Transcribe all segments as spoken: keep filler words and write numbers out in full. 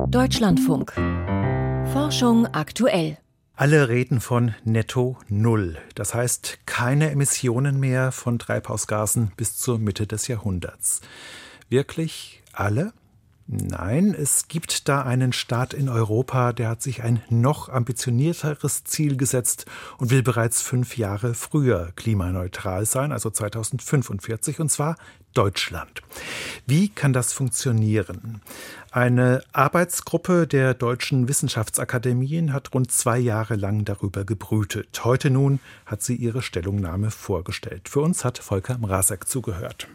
Deutschlandfunk. Forschung aktuell. Alle reden von Netto Null. Das heißt, keine Emissionen mehr von Treibhausgasen bis zur Mitte des Jahrhunderts. Wirklich alle? Nein, es gibt da einen Staat in Europa, der hat sich ein noch ambitionierteres Ziel gesetzt und will bereits fünf Jahre früher klimaneutral sein, also zweitausendfünfundvierzig, und zwar Deutschland. Wie kann das funktionieren? Eine Arbeitsgruppe der deutschen Wissenschaftsakademien hat rund zwei Jahre lang darüber gebrütet. Heute nun hat sie ihre Stellungnahme vorgestellt. Für uns hat Volker Mrazek zugehört.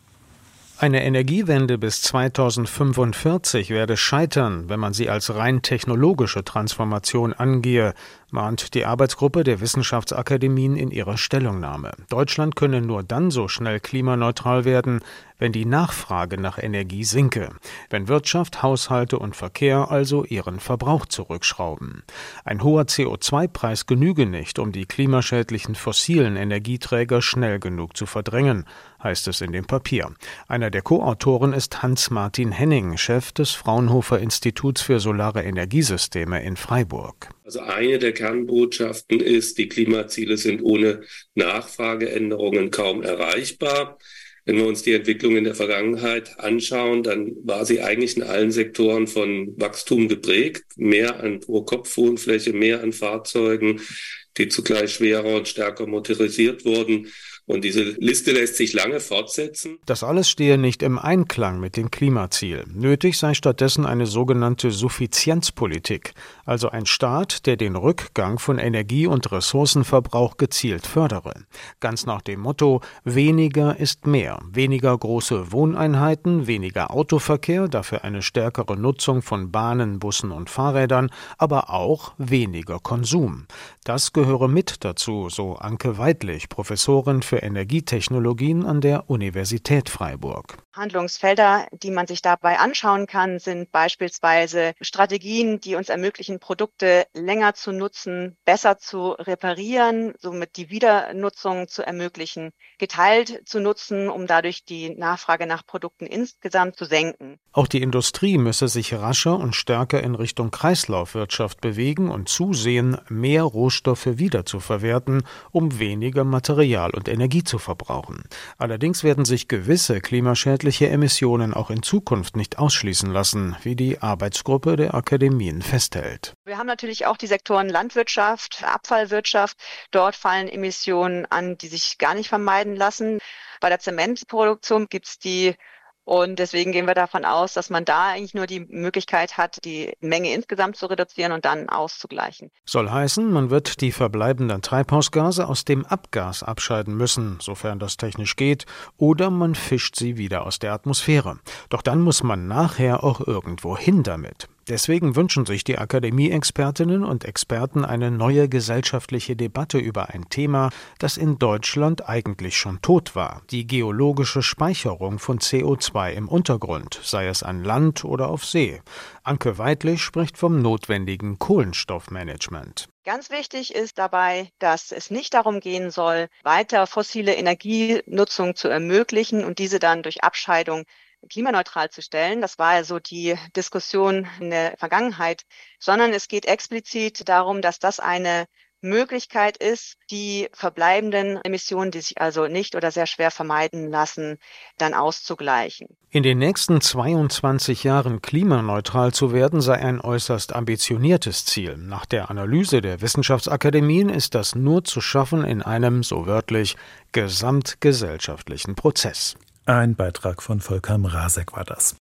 Eine Energiewende bis zweitausendfünfundvierzig werde scheitern, wenn man sie als rein technologische Transformation angehe, mahnt die Arbeitsgruppe der Wissenschaftsakademien in ihrer Stellungnahme. Deutschland könne nur dann so schnell klimaneutral werden, wenn die Nachfrage nach Energie sinke, wenn Wirtschaft, Haushalte und Verkehr also ihren Verbrauch zurückschrauben. Ein hoher C O zwei Preis genüge nicht, um die klimaschädlichen fossilen Energieträger schnell genug zu verdrängen, heißt es in dem Papier. Einer der Co-Autoren ist Hans-Martin Henning, Chef des Fraunhofer Instituts für Solare Energiesysteme in Freiburg. Also eine der Kernbotschaften ist, die Klimaziele sind ohne Nachfrageänderungen kaum erreichbar. Wenn wir uns die Entwicklung in der Vergangenheit anschauen, dann war sie eigentlich in allen Sektoren von Wachstum geprägt. Mehr an Pro-Kopf-Wohnfläche, mehr an Fahrzeugen, die zugleich schwerer und stärker motorisiert wurden. Und diese Liste lässt sich lange fortsetzen. Das alles stehe nicht im Einklang mit dem Klimaziel. Nötig sei stattdessen eine sogenannte Suffizienzpolitik, also ein Staat, der den Rückgang von Energie- und Ressourcenverbrauch gezielt fördere. Ganz nach dem Motto, weniger ist mehr. Weniger große Wohneinheiten, weniger Autoverkehr, dafür eine stärkere Nutzung von Bahnen, Bussen und Fahrrädern, aber auch weniger Konsum. Das gehöre mit dazu, so Anke Weidlich, Professorin für Energietechnologien an der Universität Freiburg. Handlungsfelder, die man sich dabei anschauen kann, sind beispielsweise Strategien, die uns ermöglichen, Produkte länger zu nutzen, besser zu reparieren, somit die Wiedernutzung zu ermöglichen, geteilt zu nutzen, um dadurch die Nachfrage nach Produkten insgesamt zu senken. Auch die Industrie müsse sich rascher und stärker in Richtung Kreislaufwirtschaft bewegen und zusehen, mehr Rohstoffe wiederzuverwerten, um weniger Material und Energie zu verbrauchen. Allerdings werden sich gewisse klimaschädliche Emissionen auch in Zukunft nicht ausschließen lassen, wie die Arbeitsgruppe der Akademien festhält. Wir haben natürlich auch die Sektoren Landwirtschaft, Abfallwirtschaft. Dort fallen Emissionen an, die sich gar nicht vermeiden lassen. Bei der Zementproduktion gibt es die. Und deswegen gehen wir davon aus, dass man da eigentlich nur die Möglichkeit hat, die Menge insgesamt zu reduzieren und dann auszugleichen. Soll heißen, man wird die verbleibenden Treibhausgase aus dem Abgas abscheiden müssen, sofern das technisch geht, oder man fischt sie wieder aus der Atmosphäre. Doch dann muss man nachher auch irgendwo hin damit. Deswegen wünschen sich die Akademie-Expertinnen und Experten eine neue gesellschaftliche Debatte über ein Thema, das in Deutschland eigentlich schon tot war: die geologische Speicherung von C O zwei im Untergrund, sei es an Land oder auf See. Anke Weidlich spricht vom notwendigen Kohlenstoffmanagement. Ganz wichtig ist dabei, dass es nicht darum gehen soll, weiter fossile Energienutzung zu ermöglichen und diese dann durch Abscheidung klimaneutral zu stellen. Das war ja so die Diskussion in der Vergangenheit, sondern es geht explizit darum, dass das eine Möglichkeit ist, die verbleibenden Emissionen, die sich also nicht oder sehr schwer vermeiden lassen, dann auszugleichen. In den nächsten zweiundzwanzig Jahren klimaneutral zu werden, sei ein äußerst ambitioniertes Ziel. Nach der Analyse der Wissenschaftsakademien ist das nur zu schaffen in einem, so wörtlich, gesamtgesellschaftlichen Prozess. Ein Beitrag von Volker Mrazek war das.